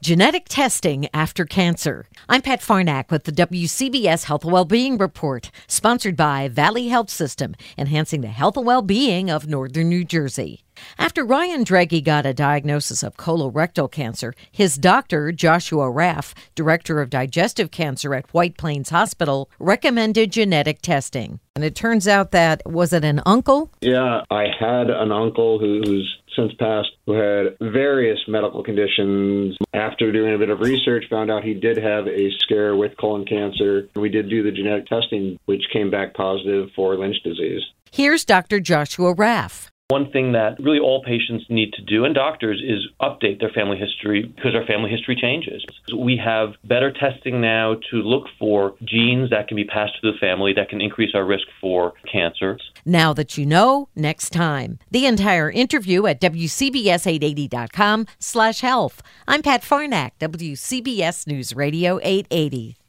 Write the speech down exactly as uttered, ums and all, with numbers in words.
Genetic testing after cancer. I'm Pat Farnack with the W C B S Health and Wellbeing Report, sponsored by Valley Health System, enhancing the health and well-being of northern New Jersey. After Ryan Dregge got a diagnosis of colorectal cancer, his doctor, Joshua Raff, director of digestive cancer at White Plains Hospital, recommended genetic testing. And it turns out that, was it an uncle? Yeah, I had an uncle who, who's since passed who had various medical conditions. After doing a bit of research, found out he did have a scare with colon cancer. We did do the genetic testing, which came back positive for Lynch disease. Here's Doctor Joshua Raff. One thing that really all patients need to do, and doctors, is update their family history because our family history changes. We have better testing now to look for genes that can be passed to the family that can increase our risk for cancer. Now that you know, next time. The entire interview at W C B S eight eighty dot com slash health. I'm Pat Farnack, W C B S News Radio eight eighty.